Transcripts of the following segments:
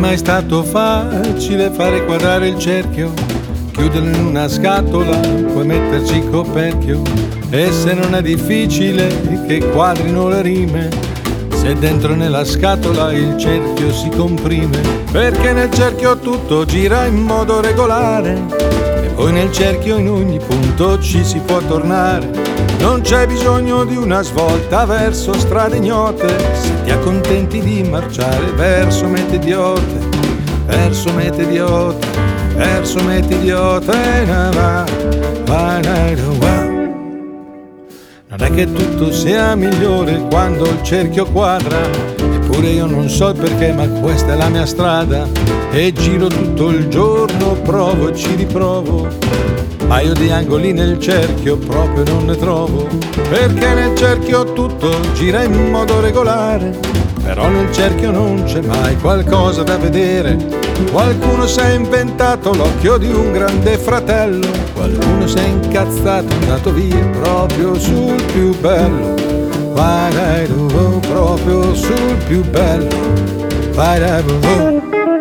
mai stato facile fare quadrare il cerchio, chiuderlo in una scatola, poi metterci il coperchio. E se non è difficile che quadrino le rime, se dentro nella scatola il cerchio si comprime, perché nel cerchio tutto gira in modo regolare e poi nel cerchio in ogni punto ci si può tornare. Non c'è bisogno di una svolta verso strade ignote, se ti accontenti di marciare verso mete idiote, verso mete idiote, verso mete idiote. Non è che tutto sia migliore quando il cerchio quadra, eppure io non so il perché, ma questa è la mia strada. E giro tutto il giorno, provo e ci riprovo, ma io di angoli nel cerchio proprio non ne trovo, perché nel cerchio tutto gira in modo regolare, però nel cerchio non c'è mai qualcosa da vedere. Qualcuno si è inventato l'occhio di un grande fratello, qualcuno si è incazzato, è andato via proprio sul più bello. Vai dai tu, proprio sul più bello. Vai dai tu.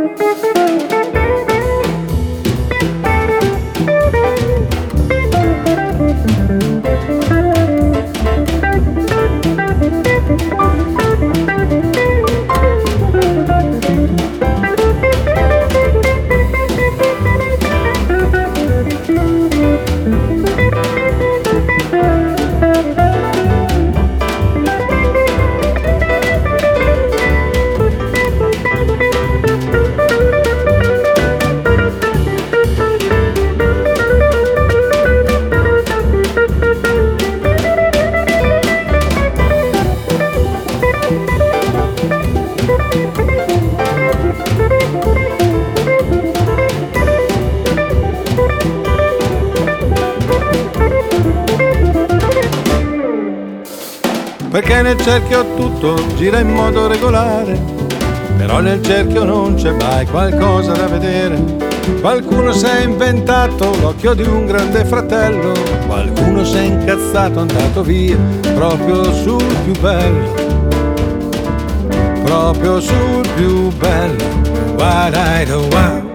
Perché nel cerchio tutto gira in modo regolare, però nel cerchio non c'è mai qualcosa da vedere. Qualcuno si è inventato l'occhio di un grande fratello, qualcuno si è incazzato, è andato via proprio sul più bello, proprio sul più bello. Wow.